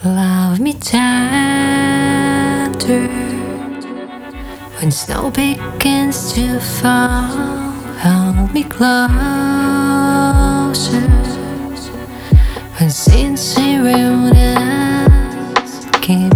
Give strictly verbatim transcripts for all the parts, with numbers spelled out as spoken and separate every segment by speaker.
Speaker 1: Love me tender when snow begins to fall. Hold me closer when scenes around us keep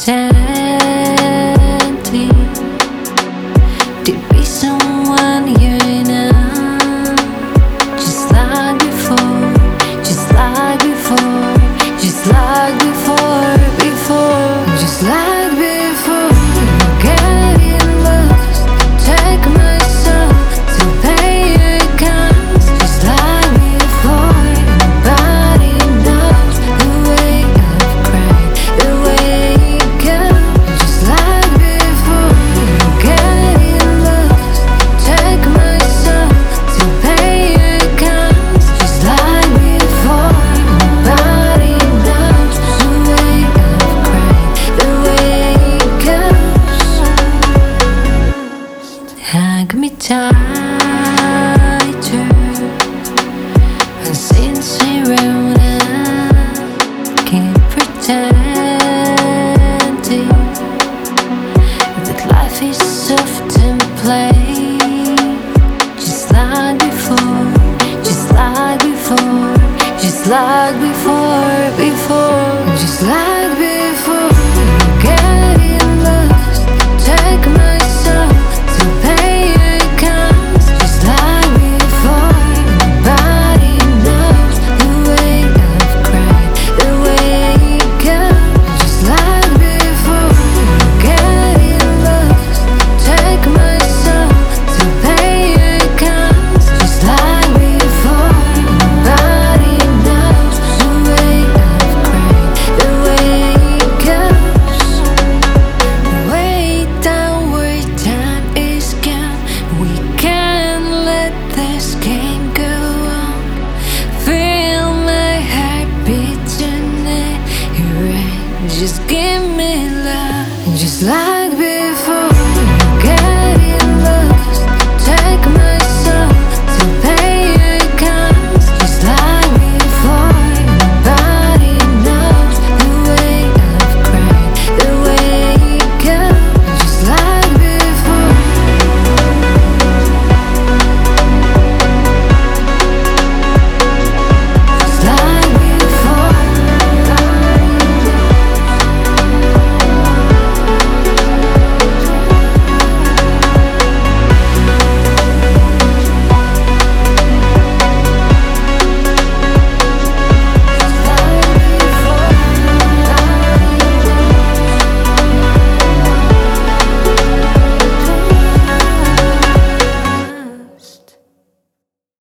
Speaker 1: pretending to be someone you're not. Just like before, just like before, just like before, before, just like before. Getting lost, take myself to pay your cost. Just like before, nobody knows the way I've cried, the way it goes. Just like before, getting lost, take myself to pay your cost. Just like before, nobody knows the way I've cried, the way it goes. Hug me tighter when scenes around us keep pretending that life is soft and plain. Just like before, just like before, just like before, before, just like before. Getting lost, take myself to pay your cost. Just like before, nobody knows the way I've cried, the way it goes. Just like before, getting lost, take myself to pay your cost. Just like before, nobody knows the way I've cried, the way it goes. Way downward time is gone. We can't let this game go on. Feel my heart beating it. You're right. Just give me love, just like before.